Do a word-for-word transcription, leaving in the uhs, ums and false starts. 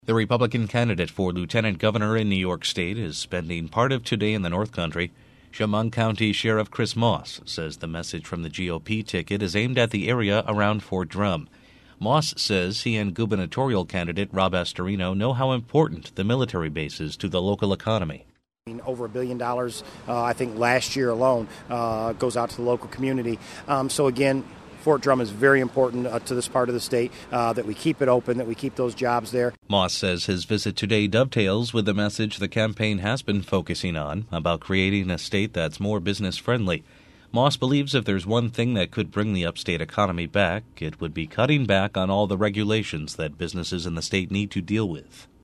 The Republican candidate for lieutenant governor in New York State is spending part of today in the North Country. Chemung County Sheriff Chris Moss says the message from the G O P ticket is aimed at the area around Fort Drum. Moss says he and gubernatorial candidate Rob Astorino know how important the military base is to the local economy. Over a billion dollars, uh, I think, last year alone uh, goes out to the local community. Um, so again, Fort Drum is very important uh, to this part of the state, uh, that we keep it open, that we keep those jobs there. Moss says his visit today dovetails with the message the campaign has been focusing on about creating a state that's more business-friendly. Moss believes if there's one thing that could bring the upstate economy back, it would be cutting back on all the regulations that businesses in the state need to deal with.